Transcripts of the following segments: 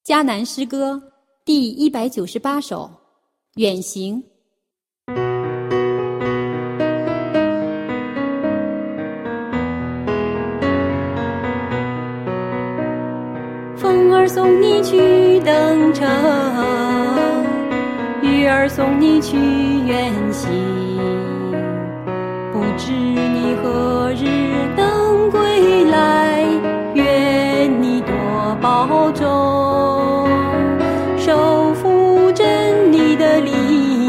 迦南诗歌第198首，远行。风儿送你去登城，雨儿送你去远行，不知你何日能归来，愿你多保重，守护真理的理，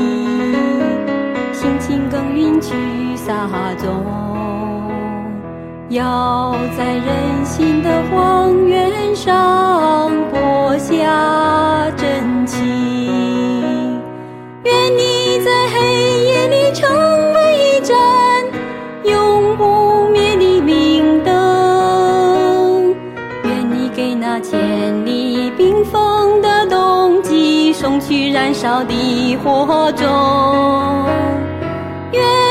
辛勤耕耘去撒种，要在人心的荒原上播下真情。愿你在黑夜里成为一盏永不灭的明灯，愿你给那千里冰封的冬季送去燃烧的火种，愿